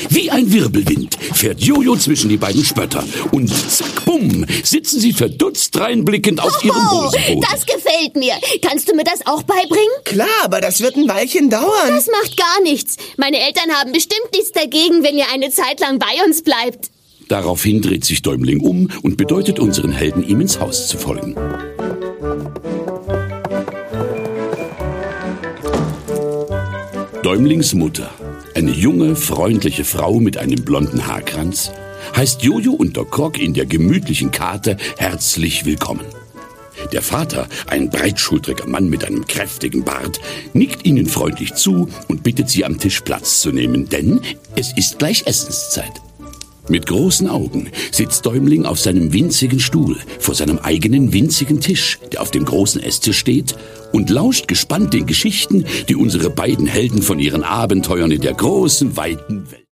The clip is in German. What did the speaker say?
Wie ein Wirbelwind fährt Jojo zwischen die beiden Spötter. Und zack, bumm, sitzen sie verdutzt dreinblickend auf ihrem Hosenboden. Das gefällt mir. Kannst du mir das auch beibringen? Klar, aber das wird ein Weilchen dauern. Das macht gar nichts. Meine Eltern haben bestimmt nichts dagegen, wenn ihr eine Zeit lang bei uns bleibt. Daraufhin dreht sich Däumling um und bedeutet unseren Helden, ihm ins Haus zu folgen. Däumlings Mutter, eine junge, freundliche Frau mit einem blonden Haarkranz, heißt Jojo und Doc Croc in der gemütlichen Kate herzlich willkommen. Der Vater, ein breitschultriger Mann mit einem kräftigen Bart, nickt ihnen freundlich zu und bittet sie, am Tisch Platz zu nehmen, denn es ist gleich Essenszeit. Mit großen Augen sitzt Däumling auf seinem winzigen Stuhl vor seinem eigenen winzigen Tisch, der auf dem großen Esstisch steht, und lauscht gespannt den Geschichten, die unsere beiden Helden von ihren Abenteuern in der großen, weiten Welt